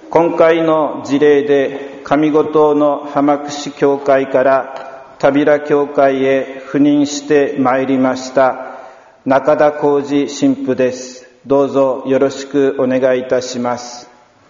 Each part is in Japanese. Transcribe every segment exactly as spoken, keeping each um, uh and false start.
今回の事例で上五島の浜串教会から田平教会へ赴任してまいりました中田浩二神父です。どうぞよろしくお願いいたします。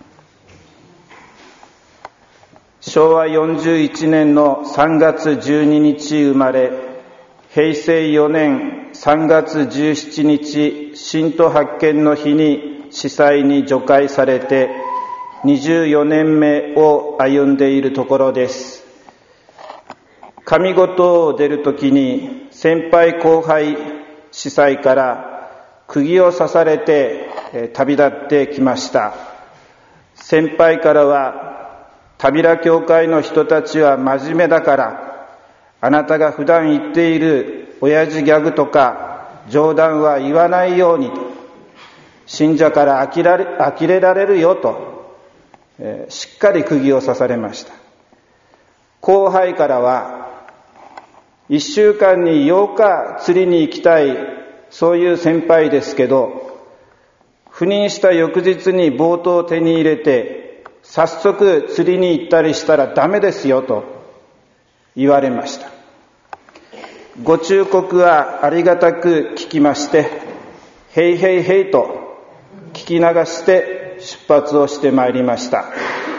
しょうわよんじゅういちねんのさんがつじゅうににち生まれ、へいせいよねんさんがつじゅうしちにち信徒発見の日に司祭に除会されてにじゅうよねんめを歩んでいるところです。上五島を出るときに先輩後輩司祭から釘を刺されて旅立ってきました。先輩からは、田平教会の人たちは真面目だから、あなたが普段言っている親父ギャグとか冗談は言わないようにと、信者から呆られ、呆れられるよと、えー、しっかり釘を刺されました。後輩からは、一週間にようか釣りに行きたい、そういう先輩ですけど、赴任した翌日にボートを手に入れて早速釣りに行ったりしたらダメですよと言われました。ご忠告はありがたく聞きまして、へいへいへいと聞き流して出発をしてまいりました。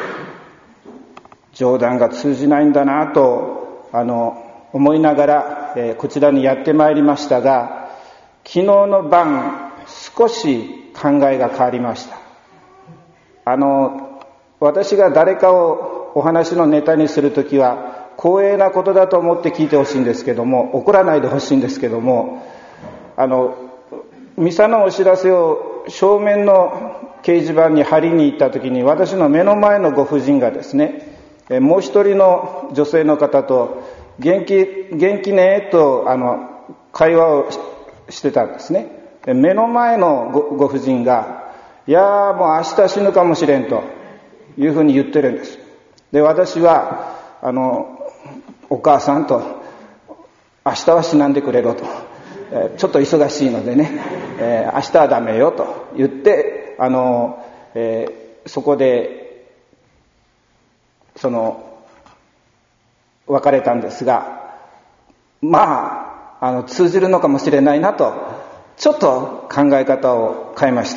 冗談が通じないんだなとあの思いながら、えー、こちらにやってまいりましたが、昨日の晩少し考えが変わりました。あの私が誰かをお話のネタにするときは光栄なことだと思って聞いてほしいんですけども、怒らないでほしいんですけども、あのミサのお知らせを正面の掲示板に貼りに行ったときに、私の目の前のご婦人がですね、もう一人の女性の方と元気元気ねとあの会話をしてたんですね。目の前の ご, ご婦人が、いやーもう明日死ぬかもしれんというふうに言ってるんです。で、私はあのお母さんと、明日は死なんでくれろと、えー、ちょっと忙しいのでね、えー、明日はダメよと言ってあの、えー、そこでその別れたんですが、まあ、あの通じるのかもしれないなと、ちょっと考え方を変えました。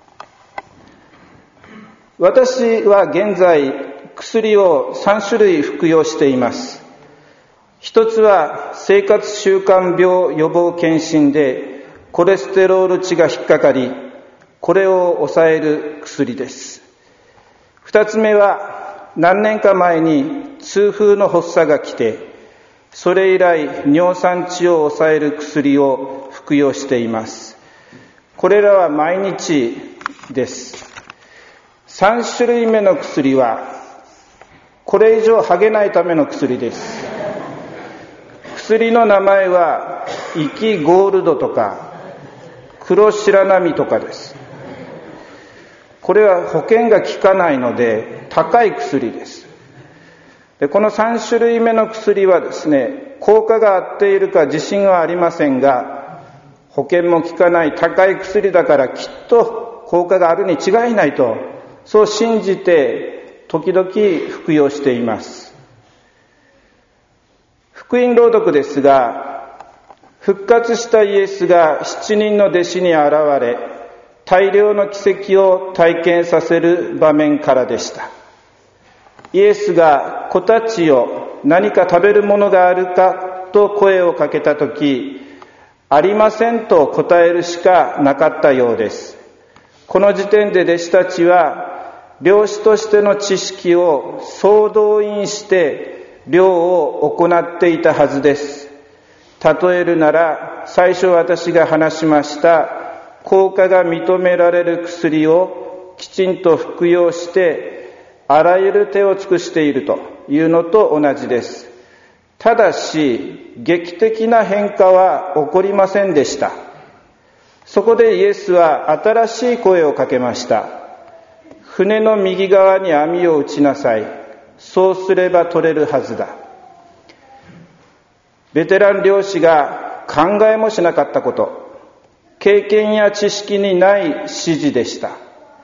私は現在薬をさんしゅるい服用しています。一つは生活習慣病予防検診でコレステロール値が引っかかり、これを抑える薬です。二つ目は何年か前に痛風の発作が来て、それ以来尿酸値を抑える薬を服用しています。これらは毎日です。さんしゅるいめの薬はこれ以上剥げないための薬です。薬の名前はイキゴールドとか黒白波とかです。これは保険が効かないので高い薬です。で、このさんしゅるいめの薬はですね、効果が合っているか自信はありませんが、保険も効かない高い薬だからきっと効果があるに違いないと、そう信じて時々服用しています。福音朗読ですが、復活したイエスが七人の弟子に現れ、大量の奇跡を体験させる場面からでした。イエスが子たちよ、何か食べるものがあるかと声をかけたとき、ありませんと答えるしかなかったようです。この時点で弟子たちは漁師としての知識を総動員して漁を行っていたはずです。例えるなら、最初私が話しました効果が認められる薬をきちんと服用してあらゆる手を尽くしているというのと同じです。ただし劇的な変化は起こりませんでした。そこでイエスは新しい声をかけました。船の右側に網を打ちなさい。そうすれば取れるはずだ。ベテラン漁師が考えもしなかったこと、経験や知識にない指示でした。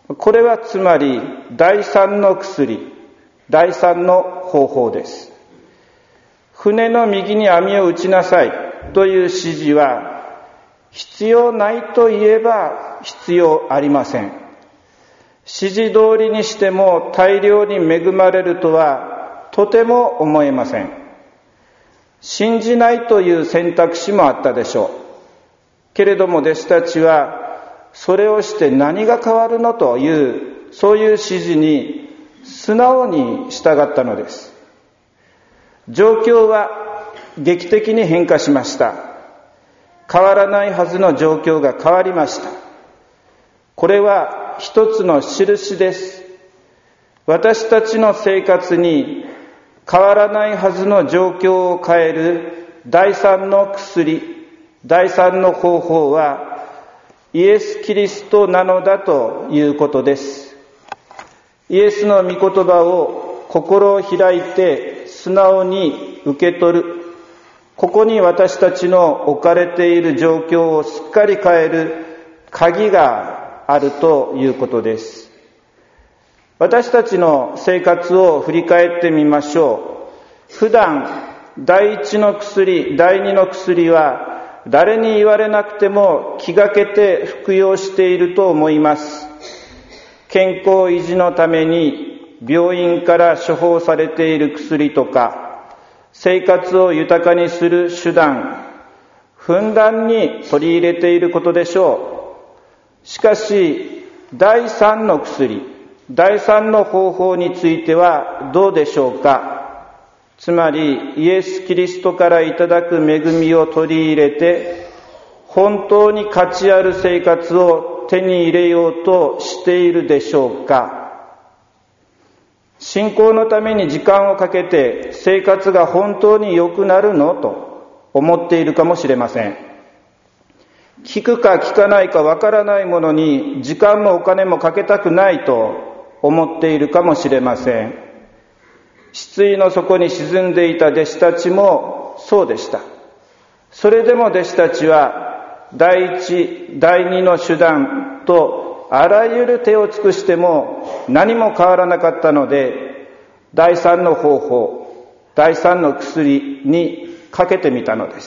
これはつまり第三の薬、第三の方法です。船の右に網を打ちなさいという指示は、必要ないと言えば必要ありません。指示通りにしても大量に恵まれるとはとても思えません。信じないという選択肢もあったでしょう。けれども弟子たちはそれをして何が変わるのという、そういう指示に素直に従ったのです。状況は劇的に変化しました。変わらないはずの状況が変わりました。これは一つの印です。私たちの生活に変わらないはずの状況を変える第三の薬、第三の方法はイエス・キリストなのだということです。イエスの御言葉を心を開いて素直に受け取る。ここに私たちの置かれている状況をすっかり変える鍵があるということです。私たちの生活を振り返ってみましょう。普段、第一の薬、第二の薬は誰に言われなくても気がけて服用していると思います。健康維持のために病院から処方されている薬とか、生活を豊かにする手段、ふんだんに取り入れていることでしょう。しかし、第三の薬、第三の方法についてはどうでしょうか。つまり、イエス・キリストからいただく恵みを取り入れて、本当に価値ある生活を手に入れようとしているでしょうか。信仰のために時間をかけて生活が本当に良くなるのと思っているかもしれません。聞くか聞かないかわからないものに時間もお金もかけたくないと思っているかもしれません。失意の底に沈んでいた弟子たちもそうでした。それでも弟子たちは第一、第二の手段とあらゆる手を尽くしても何も変わらなかったので、第三の方法、第三の薬にかけてみたのです。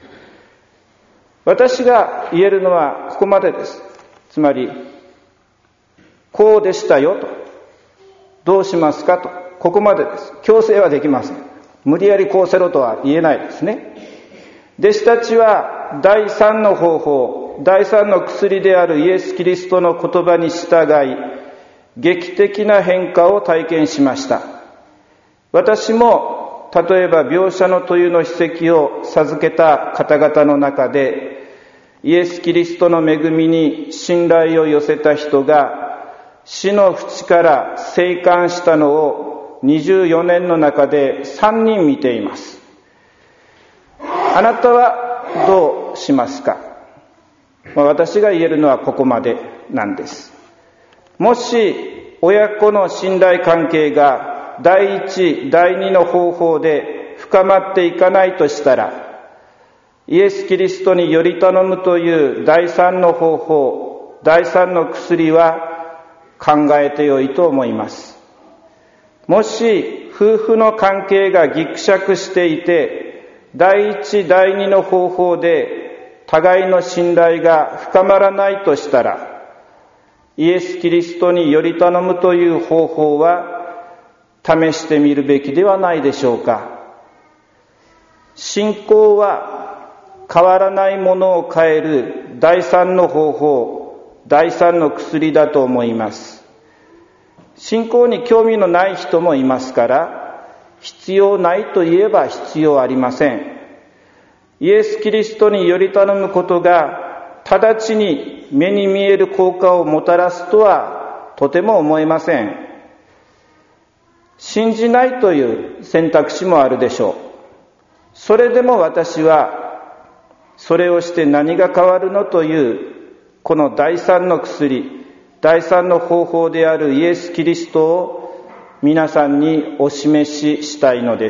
私が言えるのはここまでです。つまり、こうでしたよと、どうしますかと、ここまでです。強制はできません。無理やりこうせろとは言えないですね。弟子たちは第三の方法、第三の薬であるイエス・キリストの言葉に従い、劇的な変化を体験しました。私も例えば描写のというの筆跡を授けた方々の中で、イエス・キリストの恵みに信頼を寄せた人が死の淵から生還したのをにじゅうよねんの中でさんにん見ています。あなたはどうしますか。まあ、私が言えるのはここまでなんです。もし親子の信頼関係が第一、第二の方法で深まっていかないとしたら、イエス・キリストにより頼むという第三の方法、第三の薬は考えてよいと思います。もし夫婦の関係がぎくしゃくしていて、第一、第二の方法で互いの信頼が深まらないとしたら、イエス・キリストにより頼むという方法は試してみるべきではないでしょうか。信仰は変わらないものを変える第三の方法、第三の薬だと思います。信仰に興味のない人もいますから、必要ないと言えば必要ありません。イエス・キリストにより頼むことが直ちに目に見える効果をもたらすとはとても思えません。信じないという選択肢もあるでしょう。それでも私はそれをして何が変わるのというこの第三の薬、第三の方法であるイエス・キリストを皆さんにお示ししたいのです。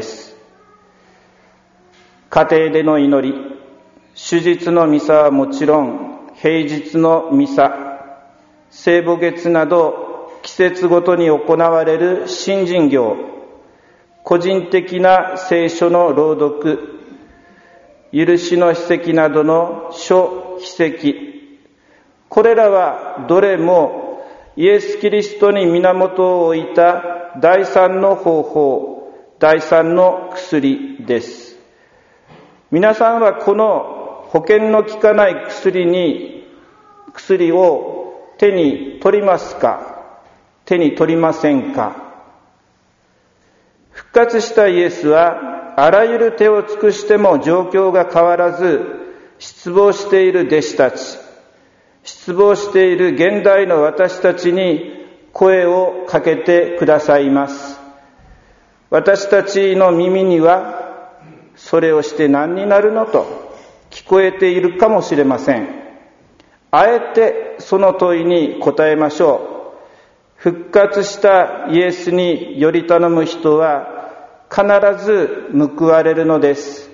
家庭での祈り、手術のミサはもちろん、平日のミサ、 聖母月など季節ごとに行われる信心行、個人的な聖書の朗読、許しの筆跡などの書筆跡、これらはどれもイエス・キリストに源を置いた第三の方法、第三の薬です。皆さんはこの保険の効かない薬に薬を手に取りますか、手に取りませんか。復活したイエスはあらゆる手を尽くしても状況が変わらず、失望している弟子たち、失望している現代の私たちに声をかけてくださいます。私たちの耳には、それをして何になるのと聞こえているかもしれません。あえてその問いに答えましょう。復活したイエスにより頼む人は必ず報われるのです。